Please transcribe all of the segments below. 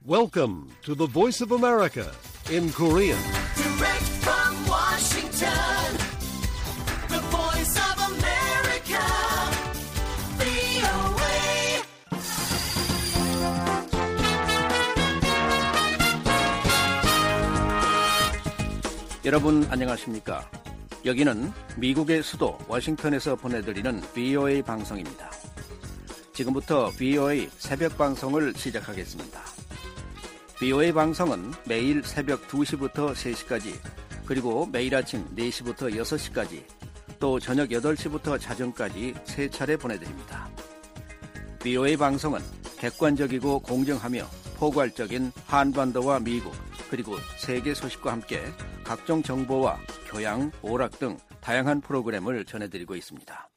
Welcome to the Voice of America in Korean. Direct from Washington, the Voice of America, VOA. 여러분 안녕하십니까? 여기는 미국의 수도 워싱턴에서 보내드리는 VOA 방송입니다. 지금부터 VOA 새벽 방송을 시작하겠습니다. VOA 방송은 매일 새벽 2시부터 3시까지, 그리고 매일 아침 4시부터 6시까지, 또 저녁 8시부터 자정까지 3차례 보내드립니다. VOA 방송은 객관적이고 공정하며 포괄적인 한반도와 미국, 그리고 세계 소식과 함께 각종 정보와 교양, 오락 등 다양한 프로그램을 전해드리고 있습니다.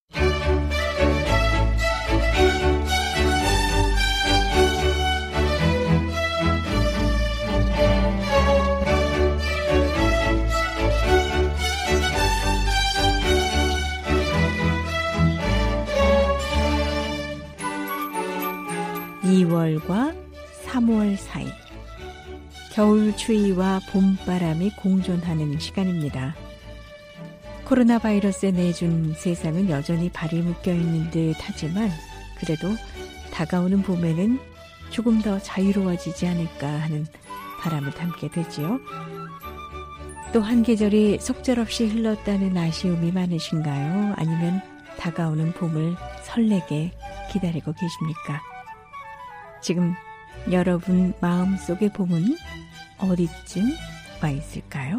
2월과 3월 사이, 겨울 추위와 봄바람이 공존하는 시간입니다. 코로나 바이러스에 내준 세상은 여전히 발이 묶여있는 듯 하지만 그래도 다가오는 봄에는 조금 더 자유로워지지 않을까 하는 바람을 담게 되지요. 또 한 계절이 속절없이 흘렀다는 아쉬움이 많으신가요? 아니면 다가오는 봄을 설레게 기다리고 계십니까? 지금 여러분 마음속의 봄은 어디쯤 와 있을까요?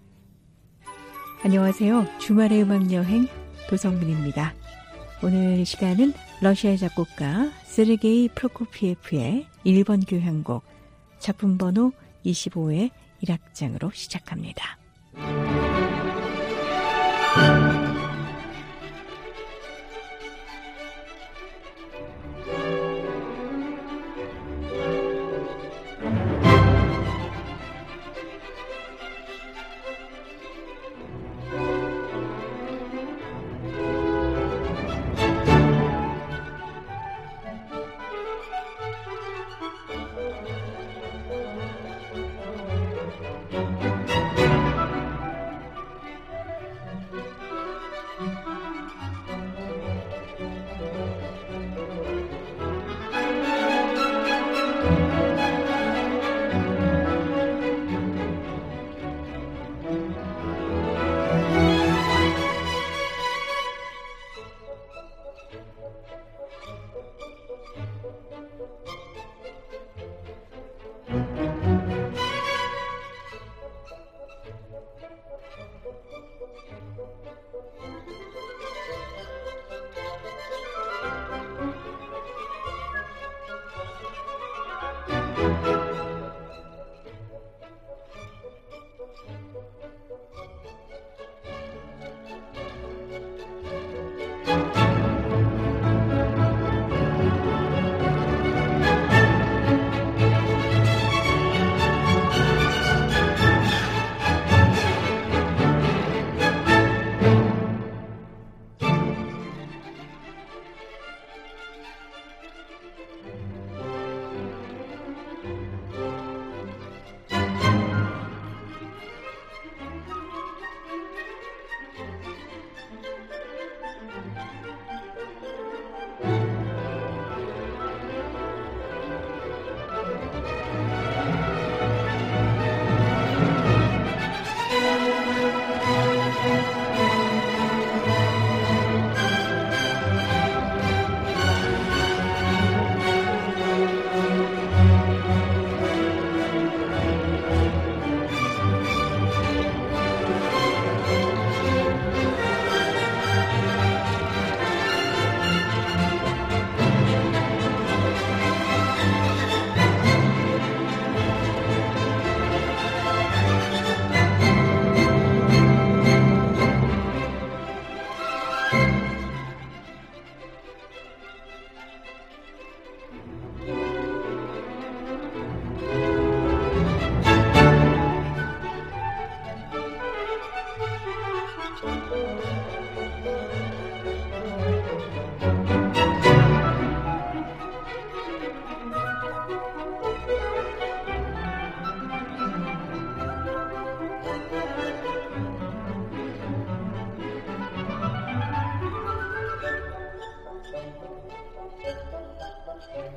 안녕하세요. 주말의 음악여행 도성민입니다. 오늘 시간은 러시아의 작곡가 세르게이 프로코피에프의 1번 교향곡 작품 번호 25의 1악장으로 시작합니다.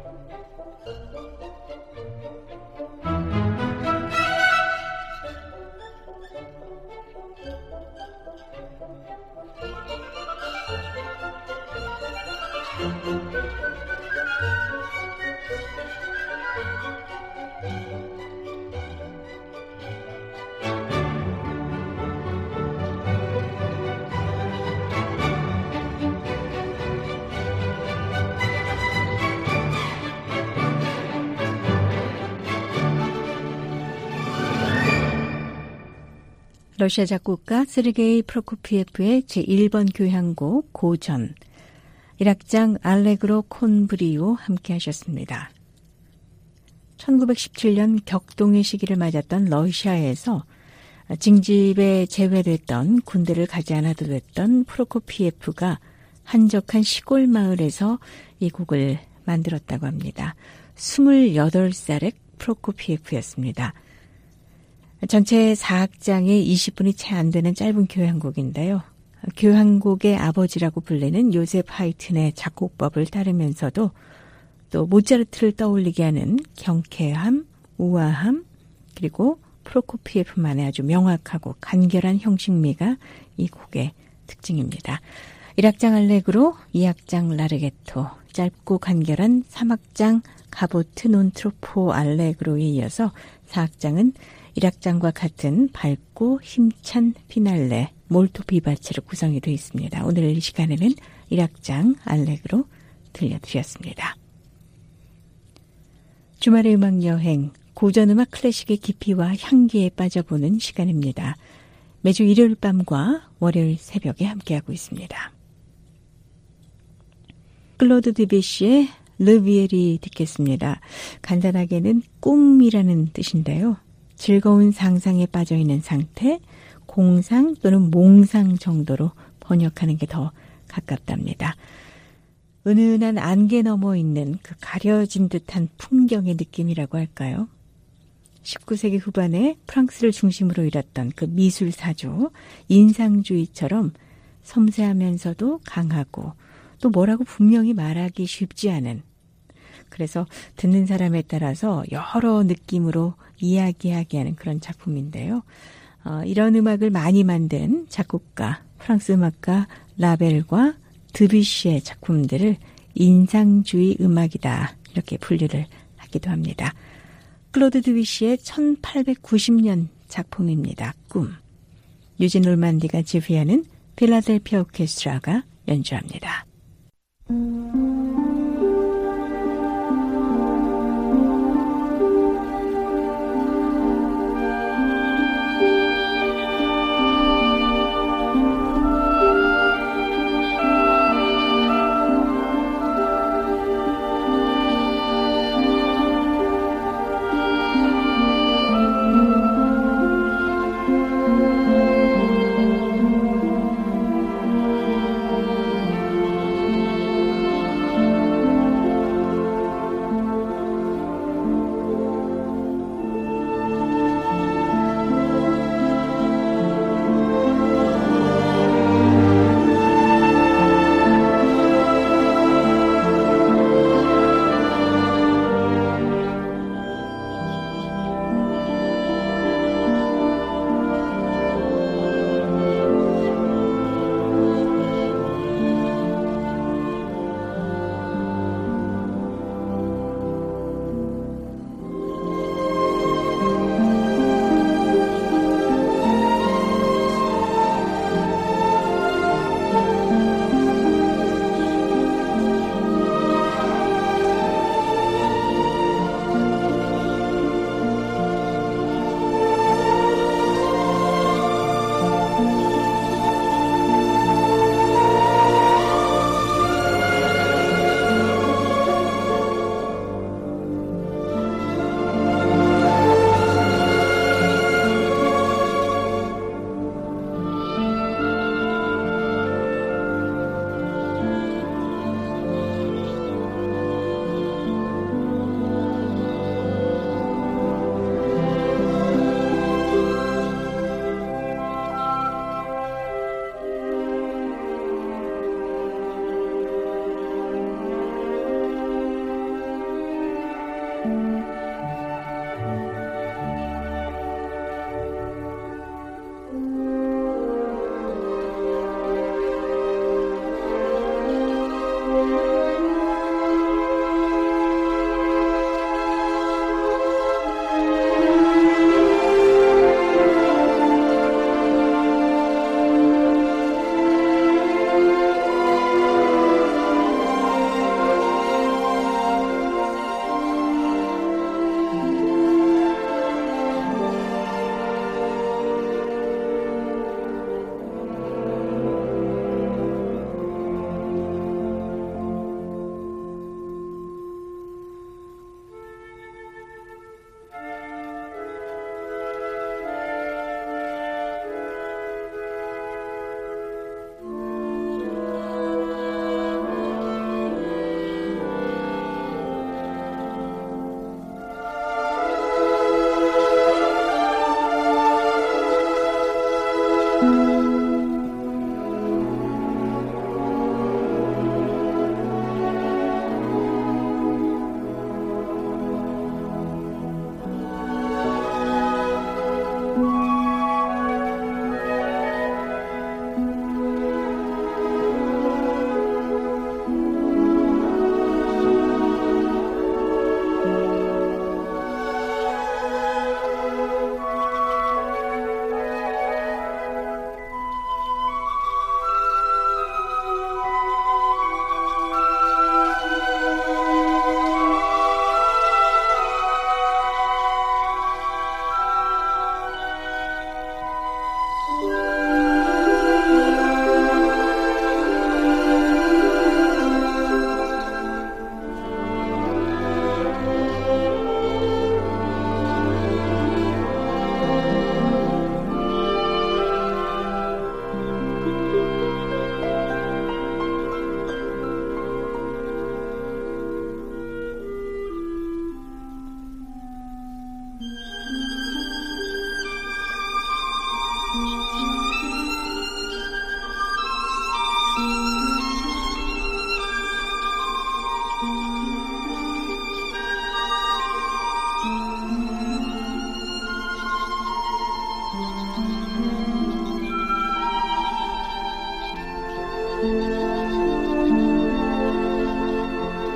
러시아 작곡가 세르게이 프로코피예프의 제1번 교향곡 고전, 1악장 알레그로 콘브리오 함께 하셨습니다. 1917년 격동의 시기를 맞았던 러시아에서 징집에 제외됐던 군대를 가지 않아도 됐던 프로코피예프가 한적한 시골 마을에서 이 곡을 만들었다고 합니다. 28살의 프로코피예프였습니다. 전체 4악장에 20분이 채 안 되는 짧은 교향곡인데요. 교향곡의 아버지라고 불리는 요셉 하이튼의 작곡법을 따르면서도 또 모차르트를 떠올리게 하는 경쾌함, 우아함, 그리고 프로코피예프만의 아주 명확하고 간결한 형식미가 이 곡의 특징입니다. 1악장 알레그로, 2악장 라르게토, 짧고 간결한 3악장 가보트 논 트로포 알레그로에 이어서 4악장은 1악장과 같은 밝고 힘찬 피날레, 몰토 비바체로 구성이 되어 있습니다. 오늘 이 시간에는 1악장 알레그로 들려드렸습니다. 주말의 음악여행, 고전음악 클래식의 깊이와 향기에 빠져보는 시간입니다. 매주 일요일 밤과 월요일 새벽에 함께하고 있습니다. 클로드 드뷔시의 르비에리 듣겠습니다. 간단하게는 꿈이라는 뜻인데요. 즐거운 상상에 빠져있는 상태, 공상 또는 몽상 정도로 번역하는 게 더 가깝답니다. 은은한 안개 너머 있는 그 가려진 듯한 풍경의 느낌이라고 할까요? 19세기 후반에 프랑스를 중심으로 일었던 그 미술사조, 인상주의처럼 섬세하면서도 강하고 또 뭐라고 분명히 말하기 쉽지 않은, 그래서 듣는 사람에 따라서 여러 느낌으로 이야기하게 하는 그런 작품인데요. 이런 음악을 많이 만든 작곡가, 프랑스 음악가 라벨과 드뷔시의 작품들을 인상주의 음악이다, 이렇게 분류를 하기도 합니다. 클로드 드뷔시의 1890년 작품입니다. 꿈. 유진 롤만디가 지휘하는 필라델피아 오케스트라가 연주합니다.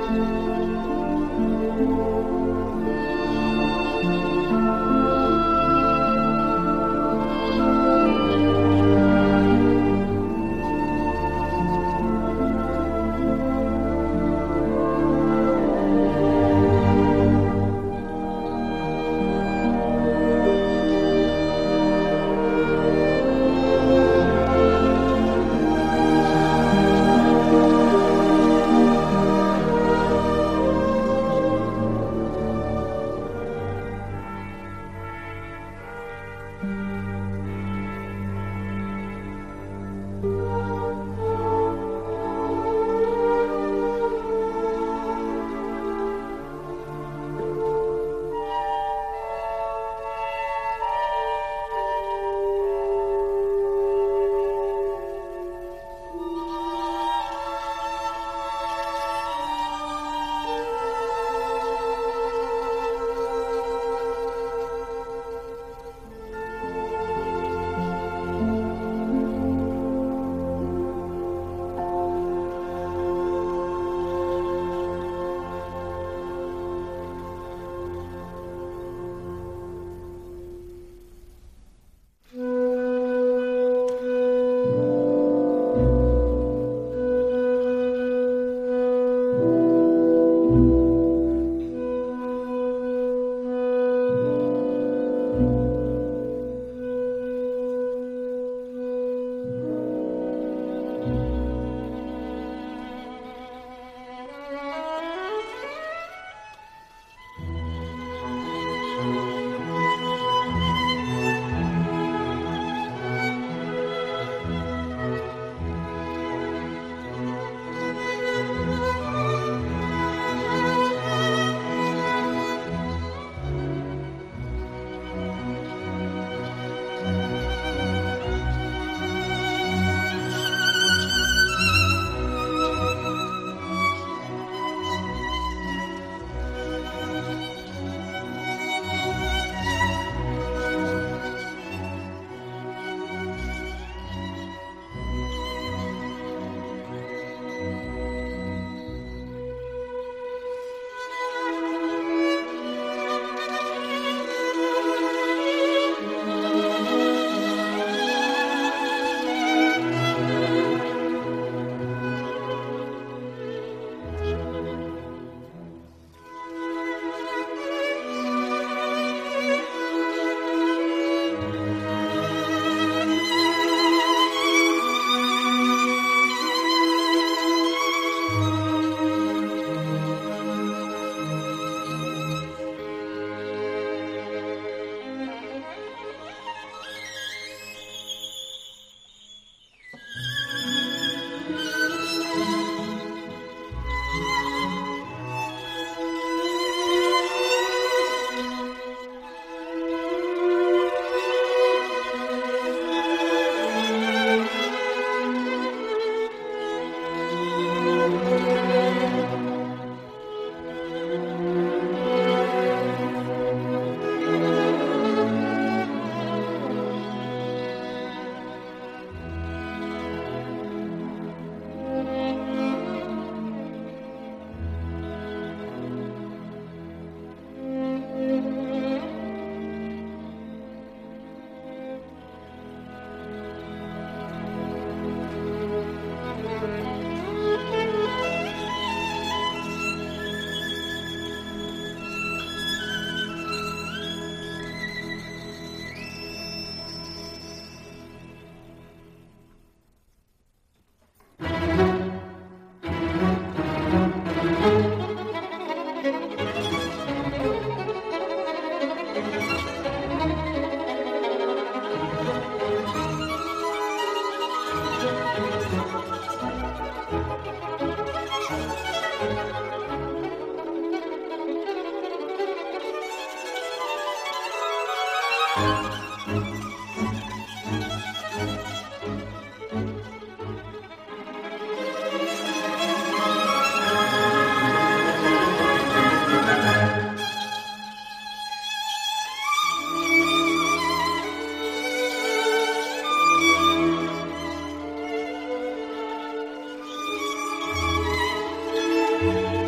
you.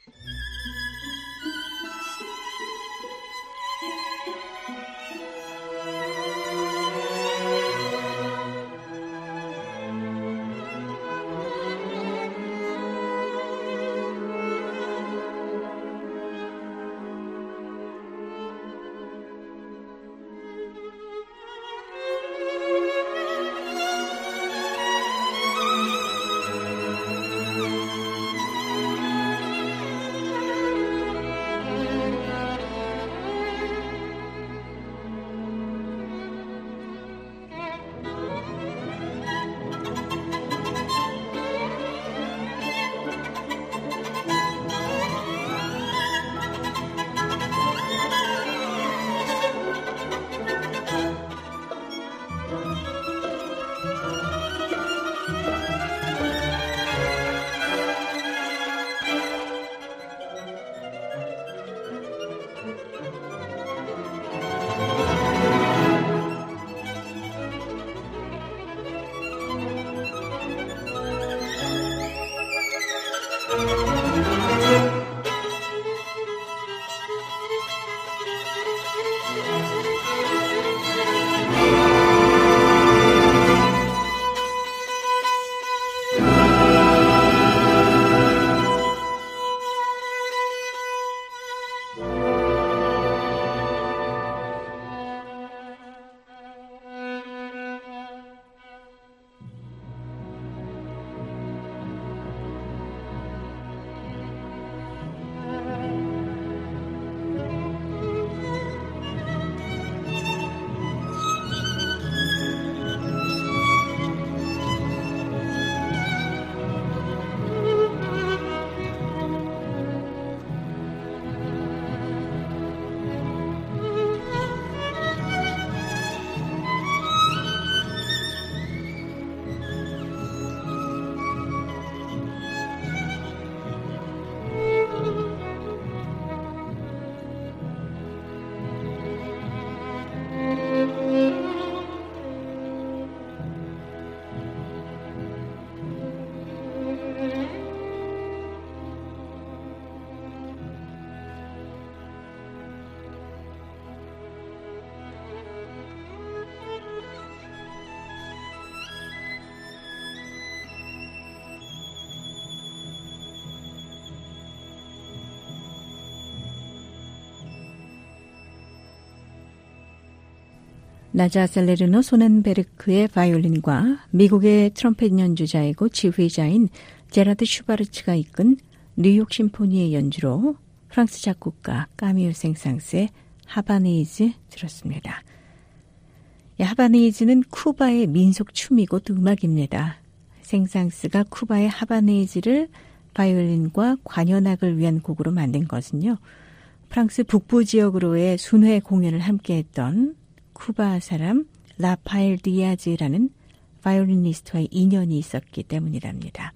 나자 셀레르노 소넨베르크의 바이올린과 미국의 트럼펫 연주자이고 지휘자인 제라드 슈바르츠가 이끈 뉴욕 심포니의 연주로 프랑스 작곡가 까미유 생상스의 하바네이즈 들었습니다. 하바네이즈는 쿠바의 민속 춤이고 또 음악입니다. 생상스가 쿠바의 하바네이즈를 바이올린과 관현악을 위한 곡으로 만든 것은요. 프랑스 북부 지역으로의 순회 공연을 함께했던 쿠바 사람 라파엘 디아즈라는 바이올리니스트와의 인연이 있었기 때문이랍니다.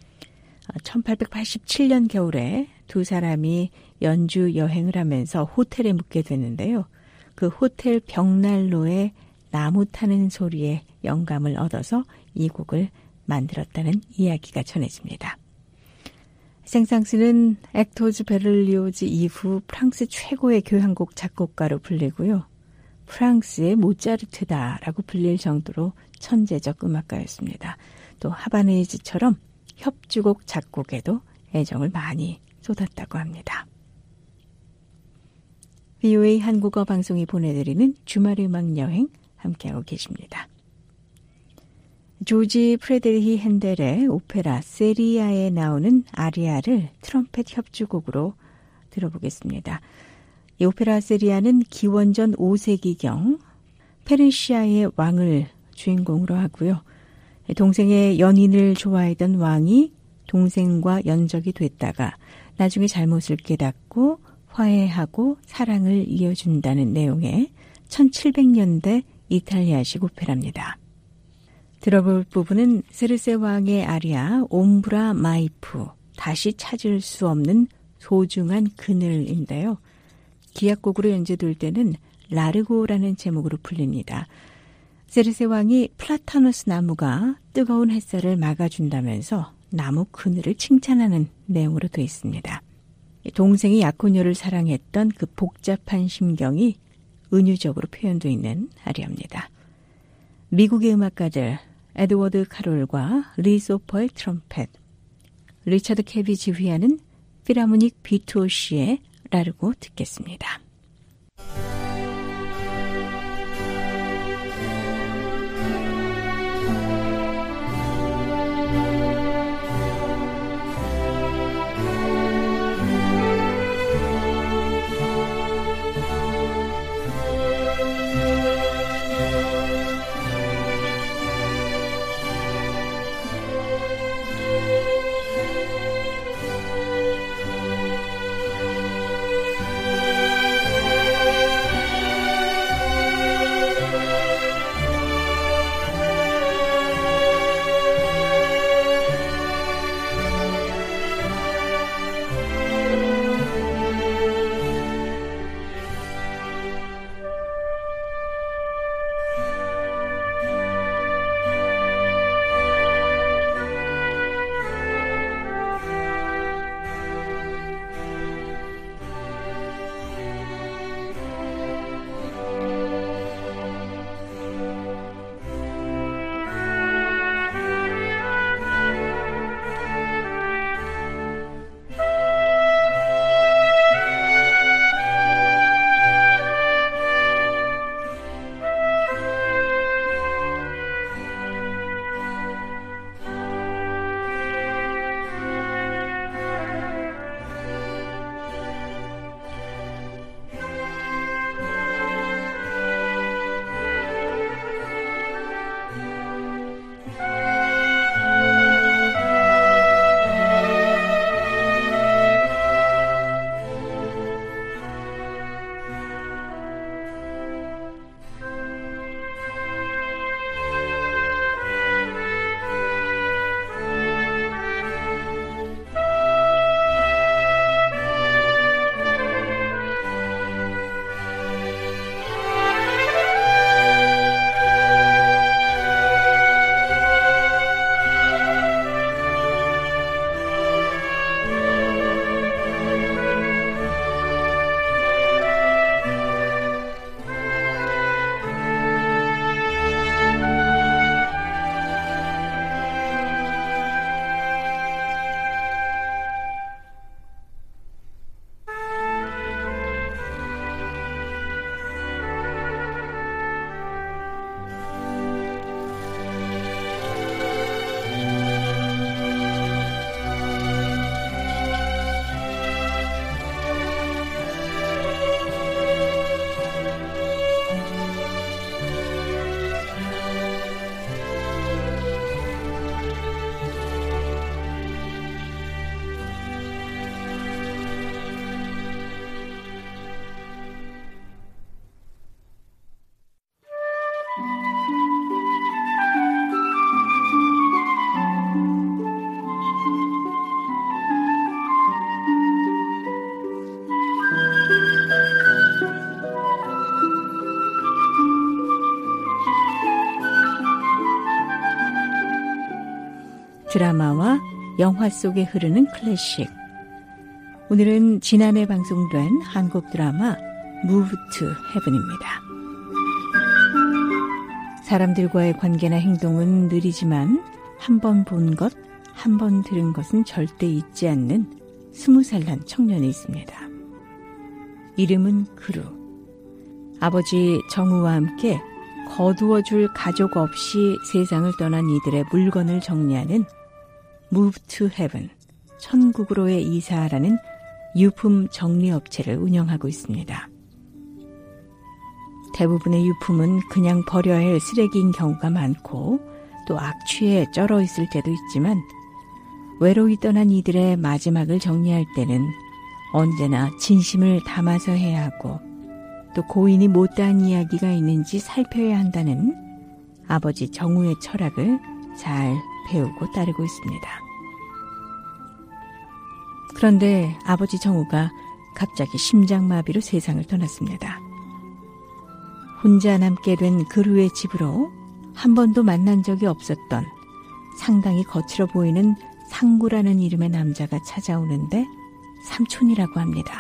1887년 겨울에 두 사람이 연주 여행을 하면서 호텔에 묵게 됐는데요. 그 호텔 벽난로에 나무 타는 소리에 영감을 얻어서 이 곡을 만들었다는 이야기가 전해집니다. 생상스는 액토즈 베를리오즈 이후 프랑스 최고의 교향곡 작곡가로 불리고요. 프랑스의 모차르트다라고 불릴 정도로 천재적 음악가였습니다. 또 하바네이즈처럼 협주곡 작곡에도 애정을 많이 쏟았다고 합니다. VOA 한국어 방송이 보내드리는 주말의 음악 여행 함께하고 계십니다. 조지 프레데리히 핸델의 오페라 세리아에 나오는 아리아를 트럼펫 협주곡으로 들어보겠습니다. 이 오페라 세리아는 기원전 5세기경 페르시아의 왕을 주인공으로 하고요. 동생의 연인을 좋아했던 왕이 동생과 연적이 됐다가 나중에 잘못을 깨닫고 화해하고 사랑을 이어준다는 내용의 1700년대 이탈리아식 오페라입니다. 들어볼 부분은 세르세 왕의 아리아 옴브라 마이프, 다시 찾을 수 없는 소중한 그늘인데요. 기악곡으로 연주될 때는 라르고라는 제목으로 불립니다. 세르세 왕이 플라타누스 나무가 뜨거운 햇살을 막아준다면서 나무 그늘을 칭찬하는 내용으로 되어 있습니다. 동생이 약혼녀를 사랑했던 그 복잡한 심경이 은유적으로 표현되어 있는 아리아입니다. 미국의 음악가들 에드워드 카롤과 리 소퍼의 트럼펫, 리차드 캡이 지휘하는 필하모닉 비투오시의 라르고 듣겠습니다. 드라마와 영화 속에 흐르는 클래식. 오늘은 지난해 방송된 한국 드라마 Move to Heaven입니다. 사람들과의 관계나 행동은 느리지만 한 번 본 것, 한 번 들은 것은 절대 잊지 않는 20살 난 청년이 있습니다. 이름은 그루. 아버지 정우와 함께 거두어줄 가족 없이 세상을 떠난 이들의 물건을 정리하는 Move to Heaven, 천국으로의 이사라는 유품 정리업체를 운영하고 있습니다. 대부분의 유품은 그냥 버려야 할 쓰레기인 경우가 많고 또 악취에 쩔어 있을 때도 있지만 외로이 떠난 이들의 마지막을 정리할 때는 언제나 진심을 담아서 해야 하고 또 고인이 못다한 이야기가 있는지 살펴야 한다는 아버지 정우의 철학을 잘 배우고 따르고 있습니다. 그런데 아버지 정우가 갑자기 심장마비로 세상을 떠났습니다. 혼자 남게 된 그루의 집으로 한 번도 만난 적이 없었던 상당히 거칠어 보이는 상구라는 이름의 남자가 찾아오는데 삼촌이라고 합니다.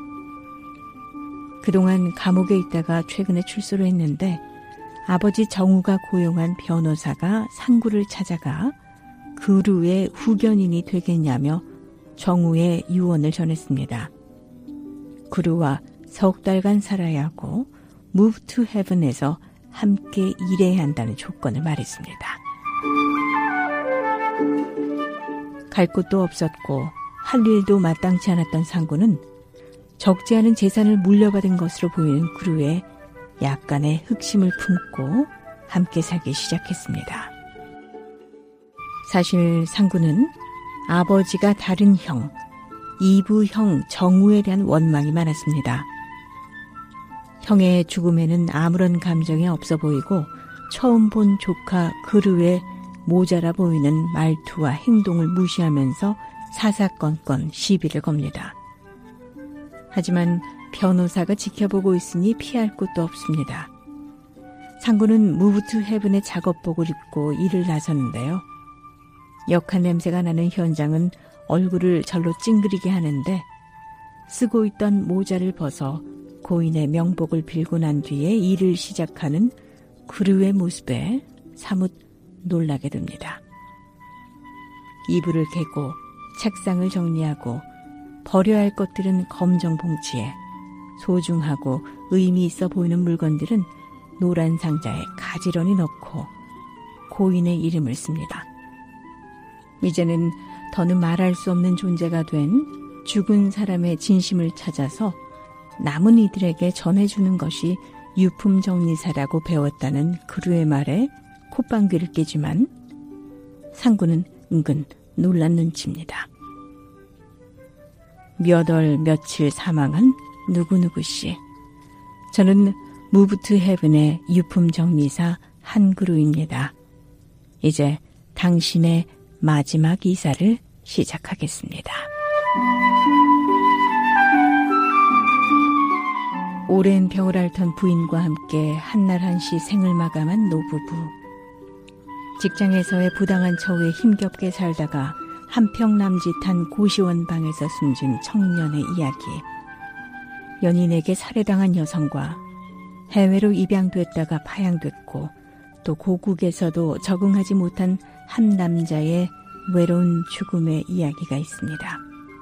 그동안 감옥에 있다가 최근에 출소를 했는데 아버지 정우가 고용한 변호사가 상구를 찾아가 그루의 후견인이 되겠냐며 정우의 유언을 전했습니다. 그루와 석 달간 살아야 하고 Move to Heaven에서 함께 일해야 한다는 조건을 말했습니다. 갈 곳도 없었고 할 일도 마땅치 않았던 상구는 적지 않은 재산을 물려받은 것으로 보이는 그루에 약간의 흑심을 품고 함께 살기 시작했습니다. 사실 상구는 아버지가 다른 형, 이부 형 정우에 대한 원망이 많았습니다. 형의 죽음에는 아무런 감정이 없어 보이고 처음 본 조카 그루의 모자라 보이는 말투와 행동을 무시하면서 사사건건 시비를 겁니다. 하지만 변호사가 지켜보고 있으니 피할 곳도 없습니다. 상구는 Move to Heaven의 작업복을 입고 일을 나섰는데요. 역한 냄새가 나는 현장은 얼굴을 절로 찡그리게 하는데 쓰고 있던 모자를 벗어 고인의 명복을 빌고 난 뒤에 일을 시작하는 그루의 모습에 사뭇 놀라게 됩니다. 이불을 개고 책상을 정리하고 버려야 할 것들은 검정 봉지에, 소중하고 의미 있어 보이는 물건들은 노란 상자에 가지런히 넣고 고인의 이름을 씁니다. 이제는 더는 말할 수 없는 존재가 된 죽은 사람의 진심을 찾아서 남은 이들에게 전해주는 것이 유품정리사라고 배웠다는 그루의 말에 콧방귀를 뀌지만 상구는 은근 놀란 눈치입니다. 몇 월 며칠 사망한 누구누구씨. 저는 Move to Heaven의 유품정리사 한그루입니다. 이제 당신의 마지막 이사를 시작하겠습니다. 오랜 병을 앓던 부인과 함께 한날 한시 생을 마감한 노부부. 직장에서의 부당한 처우에 힘겹게 살다가 한평 남짓한 고시원 방에서 숨진 청년의 이야기. 연인에게 살해당한 여성과 해외로 입양됐다가 파양됐고 또 고국에서도 적응하지 못한 한 남자의 외로운 죽음의 이야기가 있습니다.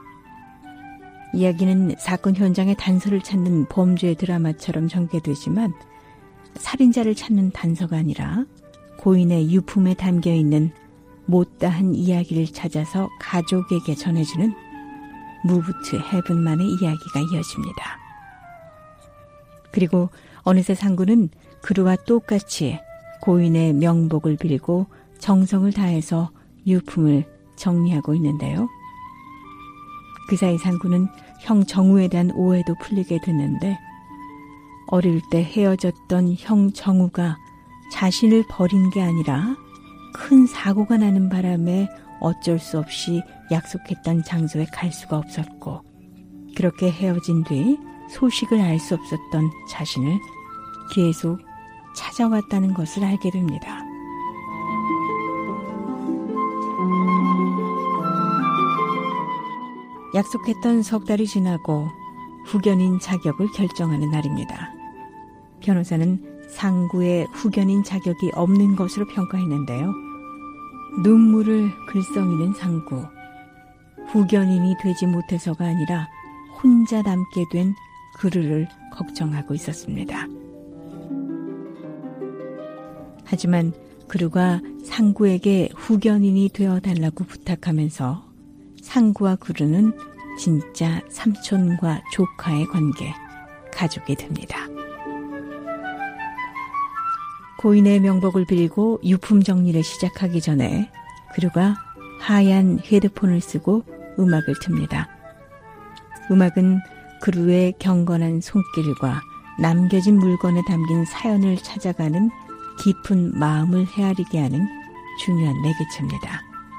이야기는 사건 현장의 단서를 찾는 범죄 드라마처럼 전개되지만 살인자를 찾는 단서가 아니라 고인의 유품에 담겨있는 못다한 이야기를 찾아서 가족에게 전해주는 Move to Heaven만의 이야기가 이어집니다. 그리고 어느새 상구는 그루와 똑같이 고인의 명복을 빌고 정성을 다해서 유품을 정리하고 있는데요. 그 사이 상구는 형 정우에 대한 오해도 풀리게 됐는데 어릴 때 헤어졌던 형 정우가 자신을 버린 게 아니라 큰 사고가 나는 바람에 어쩔 수 없이 약속했던 장소에 갈 수가 없었고 그렇게 헤어진 뒤 소식을 알 수 없었던 자신을 계속 찾아왔다는 것을 알게 됩니다. 약속했던 석 달이 지나고 후견인 자격을 결정하는 날입니다. 변호사는 상구의 후견인 자격이 없는 것으로 평가했는데요. 눈물을 글썽이는 상구. 후견인이 되지 못해서가 아니라 혼자 남게 된 그루를 걱정하고 있었습니다. 하지만 그루가 상구에게 후견인이 되어달라고 부탁하면서 상구와 그루는 진짜 삼촌과 조카의 관계, 가족이 됩니다. 고인의 명복을 빌고 유품 정리를 시작하기 전에 그루가 하얀 헤드폰을 쓰고 음악을 틉니다. 음악은 그루의 경건한 손길과 남겨진 물건에 담긴 사연을 찾아가는 깊은 마음을 헤아리게 하는 중요한 매개체입니다.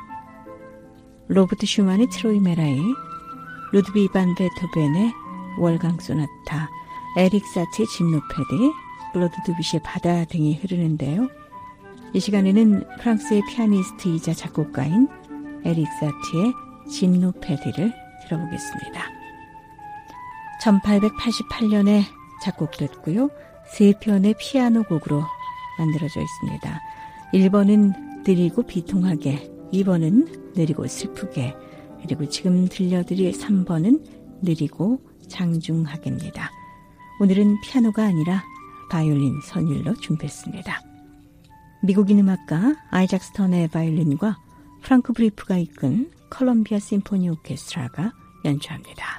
로버트 슈만의 트로이 메라이, 루드비 반 베토벤의 월강 소나타, 에릭 사티의 짐노패디, 블러드 두빗의 바다 등이 흐르는데요. 이 시간에는 프랑스의 피아니스트이자 작곡가인 에릭 사티의 짐노패디를 들어보겠습니다. 1888년에 작곡됐고요. 3편의 피아노 곡으로 만들어져 있습니다. 1번은 느리고 비통하게, 2번은 느리고 슬프게, 그리고 지금 들려드릴 3번은 느리고 장중하게입니다. 오늘은 피아노가 아니라 바이올린 선율로 준비했습니다. 미국인 음악가 아이작 스턴의 바이올린과 프랑크 브리프가 이끈 컬럼비아 심포니 오케스트라가 연주합니다.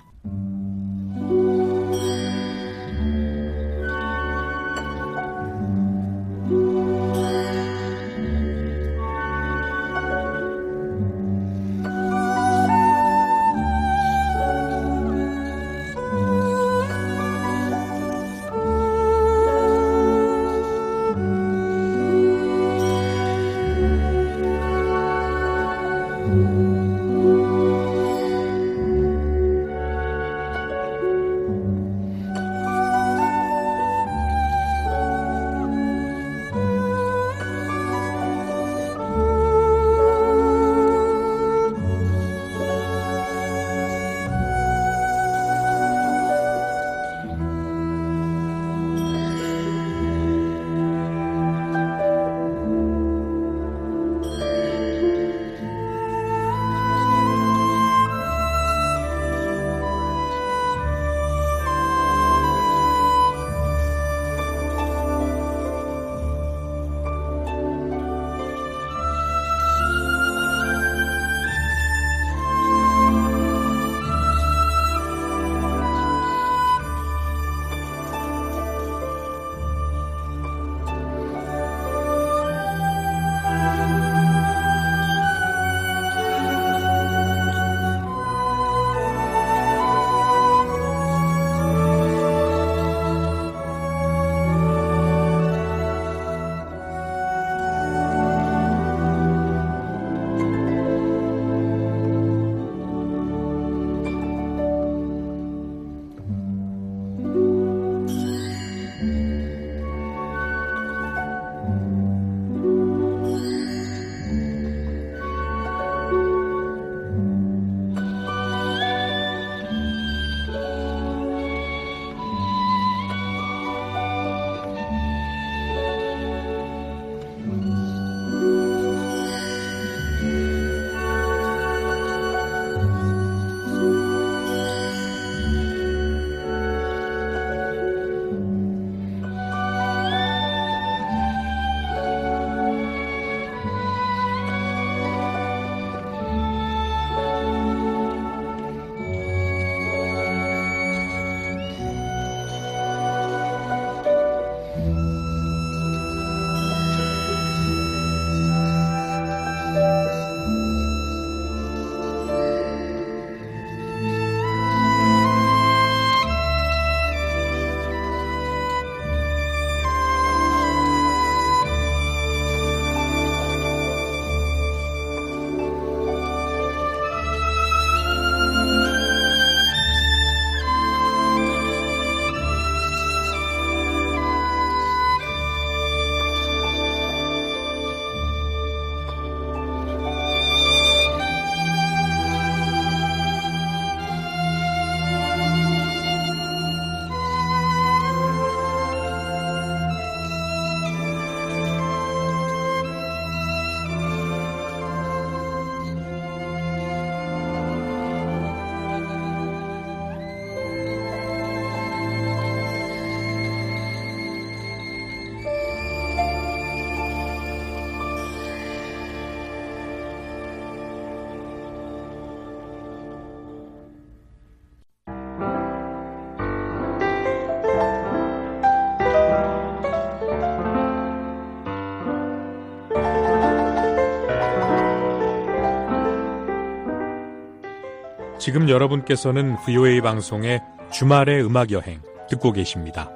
지금 여러분께서는 VOA 방송의 주말의 음악여행 듣고 계십니다.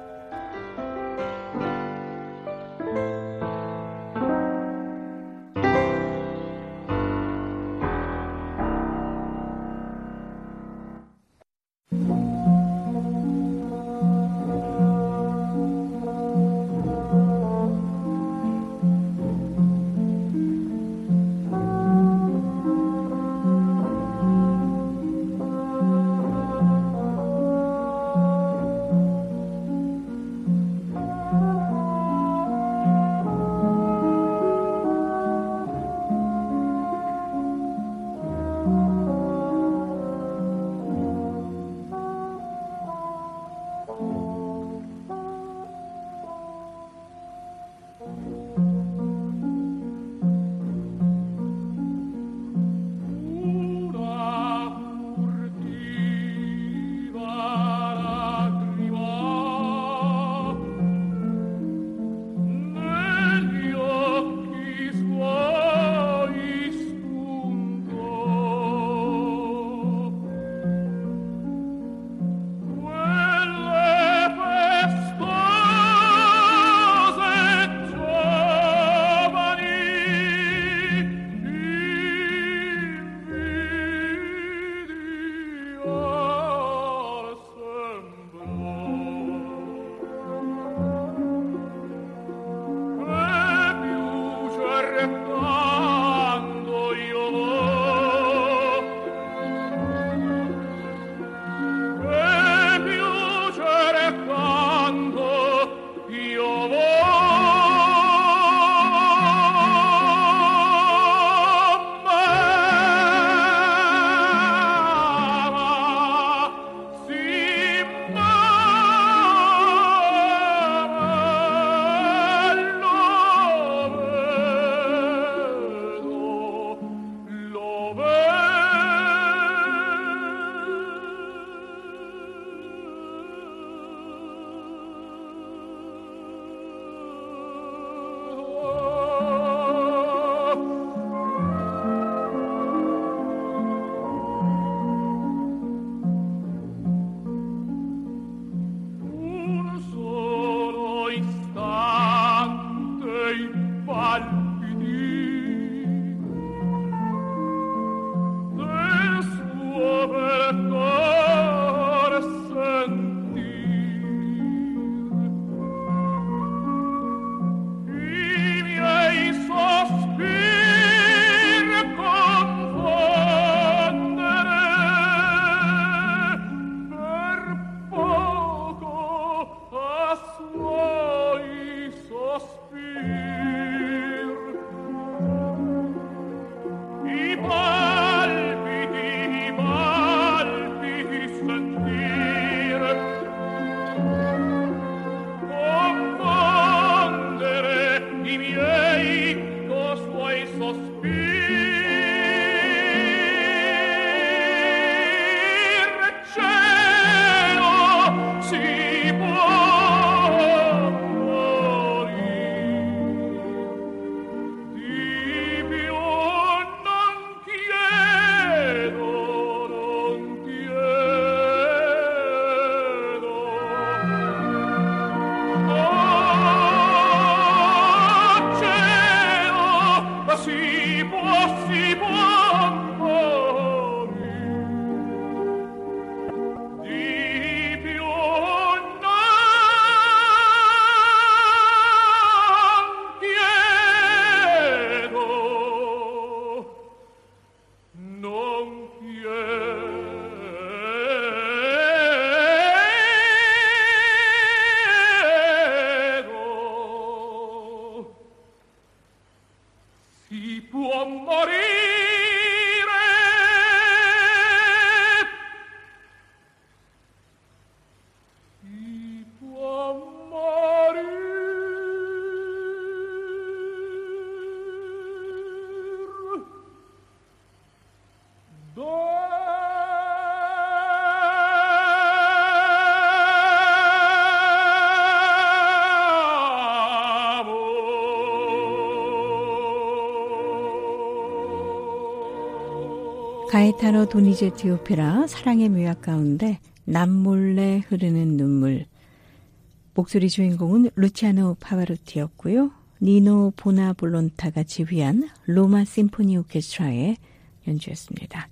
가에타노 도니제티 오페라 사랑의 묘약 가운데 남몰래 흐르는 눈물. 목소리 주인공은 루치아노 파바로티였고요. 니노 보나볼론타가 지휘한 로마 심포니 오케스트라의 연주였습니다.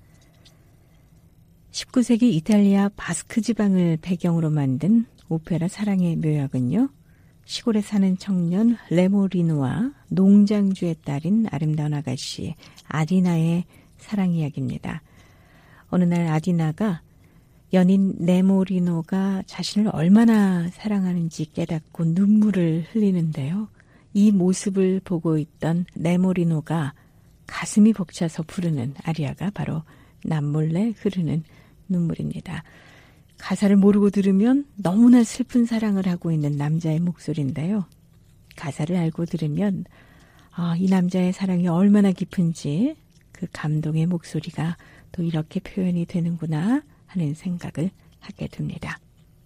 19세기 이탈리아 바스크 지방을 배경으로 만든 오페라 사랑의 묘약은요. 시골에 사는 청년 레모리노와 농장주의 딸인 아름다운 아가씨 아디나의 사랑 이야기입니다. 어느 날 아디나가 연인 레모리노가 자신을 얼마나 사랑하는지 깨닫고 눈물을 흘리는데요. 이 모습을 보고 있던 레모리노가 가슴이 벅차서 부르는 아리아가 바로 남몰래 흐르는 눈물입니다. 가사를 모르고 들으면 너무나 슬픈 사랑을 하고 있는 남자의 목소리인데요. 가사를 알고 들으면 이 남자의 사랑이 얼마나 깊은지 그 감동의 목소리가 또 이렇게 표현이 되는구나 하는 생각을 하게 됩니다.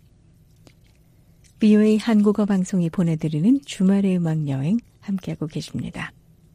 VOA 한국어 방송이 보내드리는 주말의 음악여행 함께하고 계십니다.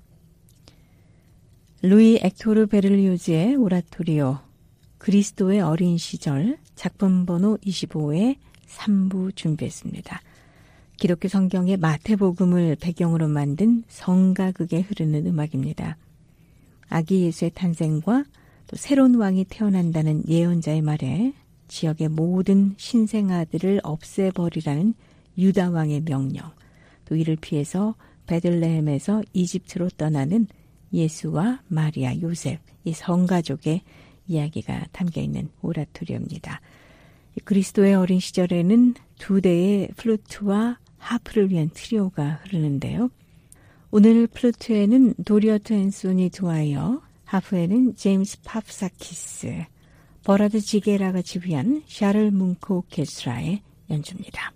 루이 엑토르 베를리오즈의 오라토리오 그리스도의 어린 시절 작품 번호 25의 3부 준비했습니다. 기독교 성경의 마태복음을 배경으로 만든 성가극에 흐르는 음악입니다. 아기 예수의 탄생과 또 새로운 왕이 태어난다는 예언자의 말에 지역의 모든 신생아들을 없애버리라는 유다 왕의 명령, 또 이를 피해서 베들레헴에서 이집트로 떠나는 예수와 마리아, 요셉, 이 성가족의 이야기가 담겨있는 오라토리오입니다. 그리스도의 어린 시절에는 2대의 플루트와 하프를 위한 트리오가 흐르는데요. 오늘 플루트에는 도리어트 앤소니 드와이어, 하프에는 제임스 팝사키스, 버라드 지게라가 지휘한 샤를 뭉크 오케스트라의 연주입니다.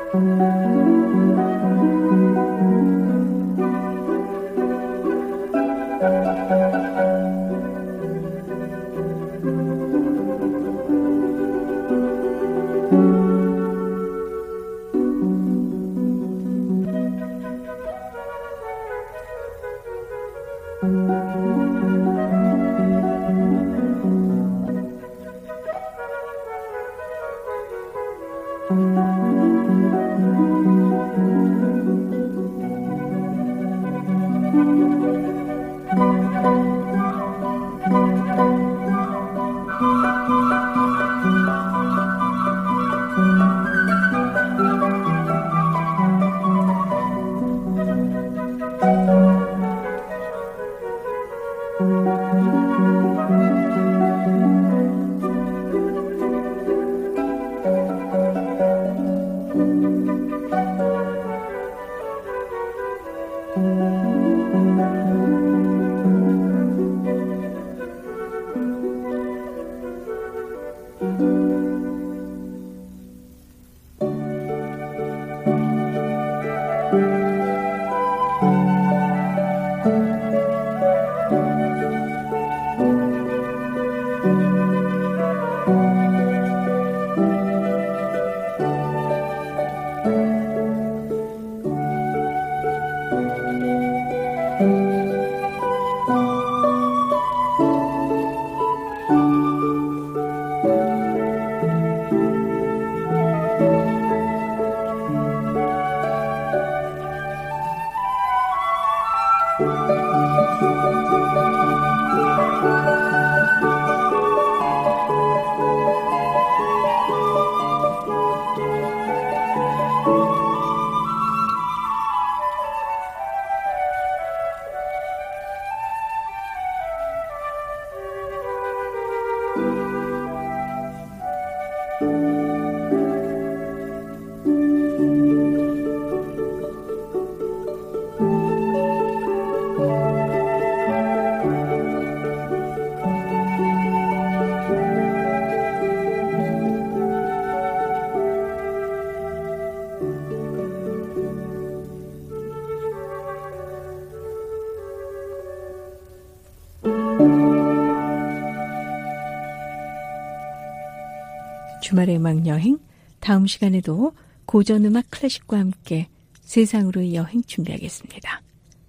주말의 음악여행, 다음 시간에도 고전음악 클래식과 함께 세상으로의 여행 준비하겠습니다.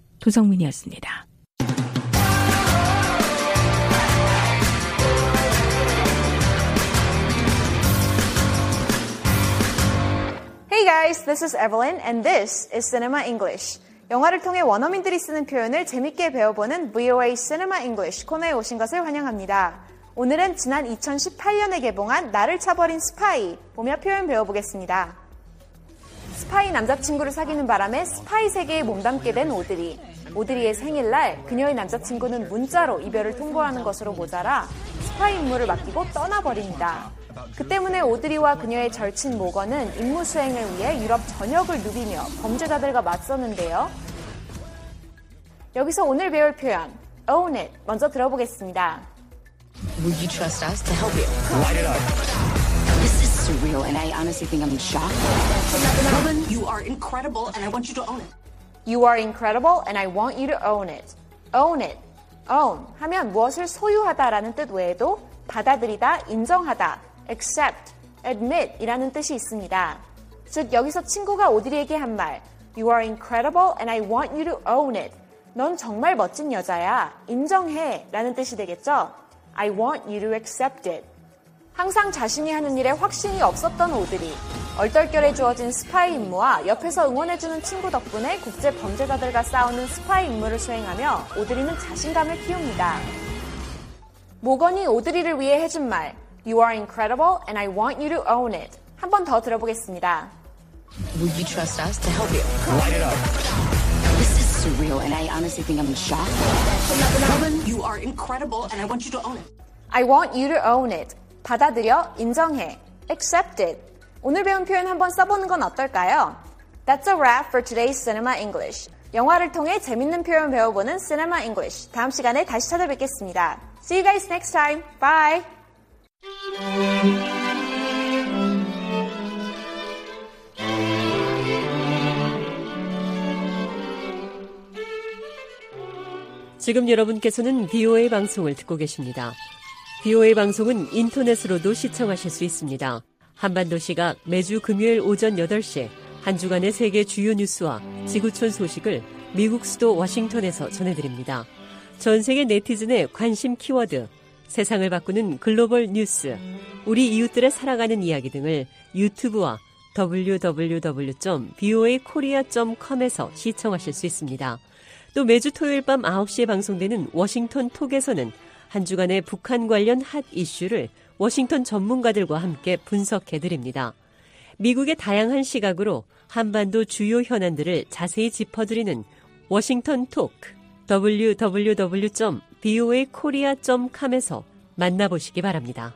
도성민이었습니다. Hey guys, this is Evelyn and this is Cinema English. 영화를 통해 원어민들이 쓰는 표현을 재밌게 배워보는 VOA Cinema English 코너에 오신 것을 환영합니다. 오늘은 지난 2018년에 개봉한 나를 차버린 스파이 보며 표현 배워보겠습니다. 스파이 남자친구를 사귀는 바람에 스파이 세계에 몸담게 된 오드리. 오드리의 생일날 그녀의 남자친구는 문자로 이별을 통보하는 것으로 모자라 스파이 임무를 맡기고 떠나버립니다. 그 때문에 오드리와 그녀의 절친 모건은 임무 수행을 위해 유럽 전역을 누비며 범죄자들과 맞서는데요. 여기서 오늘 배울 표현 Own it 먼저 들어보겠습니다. Would you trust us to help you? Light it up. This is surreal, and I honestly think I'm in shock. Robin, you are incredible, and I want you to own it. You are incredible, and I want you to own it. Own it. Own 하면 무엇을 소유하다라는 뜻 외에도 받아들이다, 인정하다, accept, admit 이라는 뜻이 있습니다. 즉 여기서 친구가 오드리에게 한 말 You are incredible, and I want you to own it. 넌 정말 멋진 여자야. 인정해 라는 뜻이 되겠죠? I want you to accept it. 항상 자신이 하는 일에 확신이 없었던 오드리. 얼떨결에 주어진 스파이 임무와 옆에서 응원해주는 친구 덕분에 국제 범죄자들과 싸우는 스파이 임무를 수행하며 오드리는 자신감을 키웁니다. 모건이 오드리를 위해 해준 말 You are incredible and I want you to own it. 한 번 더 들어보겠습니다. Would you trust us to help you? Light it up. This is surreal, and I honestly think I'm in shock. Robin, you are incredible, and I want you to own it. I want you to own it. 받아들여, 인정해. Accept it. 오늘 배운 표현 한번 써보는 건 어떨까요? That's a wrap for today's Cinema English. 영화를 통해 재밌는 표현 배워보는 Cinema English. 다음 시간에 다시 찾아뵙겠습니다. See you guys next time. Bye! 지금 여러분께서는 VOA 방송을 듣고 계십니다. VOA 방송은 인터넷으로도 시청하실 수 있습니다. 한반도 시각 매주 금요일 오전 8시 한 주간의 세계 주요 뉴스와 지구촌 소식을 미국 수도 워싱턴에서 전해드립니다. 전 세계 네티즌의 관심 키워드, 세상을 바꾸는 글로벌 뉴스, 우리 이웃들의 살아가는 이야기 등을 유튜브와 www.voakorea.com에서 시청하실 수 있습니다. 또 매주 토요일 밤 9시에 방송되는 워싱턴 톡에서는 한 주간의 북한 관련 핫 이슈를 워싱턴 전문가들과 함께 분석해드립니다. 미국의 다양한 시각으로 한반도 주요 현안들을 자세히 짚어드리는 워싱턴 톡, www.voakorea.com에서 만나보시기 바랍니다.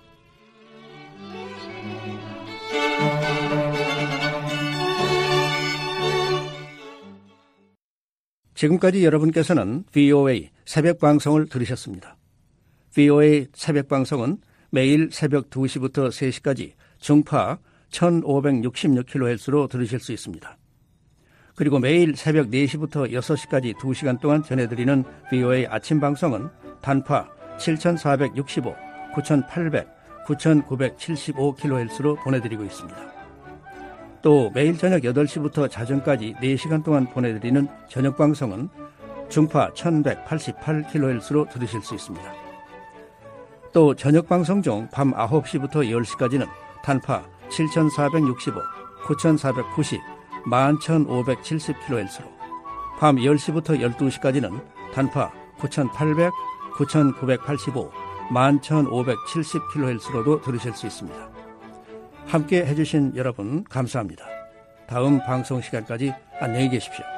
지금까지 여러분께서는 VOA 새벽 방송을 들으셨습니다. VOA 새벽 방송은 매일 새벽 2시부터 3시까지 중파 1566kHz로 들으실 수 있습니다. 그리고 매일 새벽 4시부터 6시까지 2시간 동안 전해드리는 VOA 아침 방송은 단파 7465, 9800, 9975kHz로 보내드리고 있습니다. 또 매일 저녁 8시부터 자정까지 4시간 동안 보내드리는 저녁 방송은 중파 1188kHz로 들으실 수 있습니다. 또 저녁 방송 중 밤 9시부터 10시까지는 단파 7465, 9490, 11570kHz로, 밤 10시부터 12시까지는 단파 9800, 9985, 11570kHz로도 들으실 수 있습니다. 함께 해주신 여러분 감사합니다. 다음 방송 시간까지 안녕히 계십시오.